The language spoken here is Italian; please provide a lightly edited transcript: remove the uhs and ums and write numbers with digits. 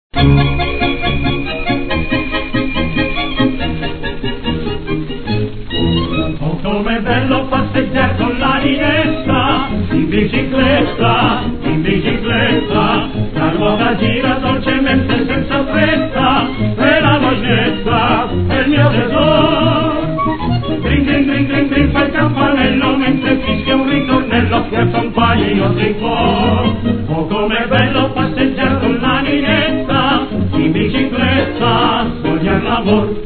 Oh, com'è bello passeggiare con la ninetta, in bicicletta, la nuova gira dolcemente senza fretta, e la mognetta è il mio tesoro. Dring dring dring dring dring fa il campanello mentre fischia un ritornello che accompagna i nostri cuori. Oh, com'è bello passeggiare con la ninetta, in bicicletta, sfogliare l'amor.